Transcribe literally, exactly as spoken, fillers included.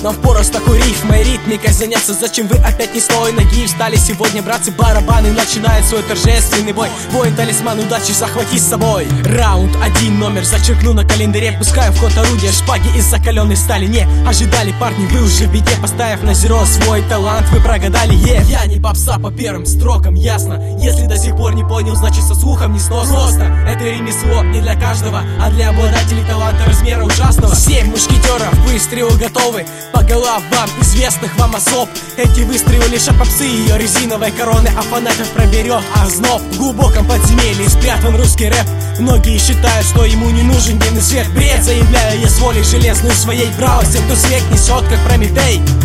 Нам впору с такой рифмой, ритмикой заняться. Зачем вы опять не с той ноги встали сегодня, братцы? Барабаны начинают свой торжественный бой. Воин талисман удачи захвати с собой. Раунд один, номер зачеркну на календаре. Пускаю в ход орудия, шпаги из закаленной стали. Не ожидали, парни, вы уже в беде. Поставив на зеро свой талант, вы прогадали, е yeah. Я не попса по первым строкам, ясно. Если до сих пор не понял, значит со слухом не сносно. Просто это ремесло не для каждого, а для обладателей таланта размера ужасного. Семь мушкетеров, выстрелы готовы по головам известных вам особ. Эти выстрелы лишь от попсы и ее резиновой короны, а фанатов проберет озноб. В глубоком подземелье спрятан русский рэп. Многие считают, что ему не нужен дневный свет. Бред, заявляю я с волей железной своей. Браво всем, кто свет несет, как Прометей.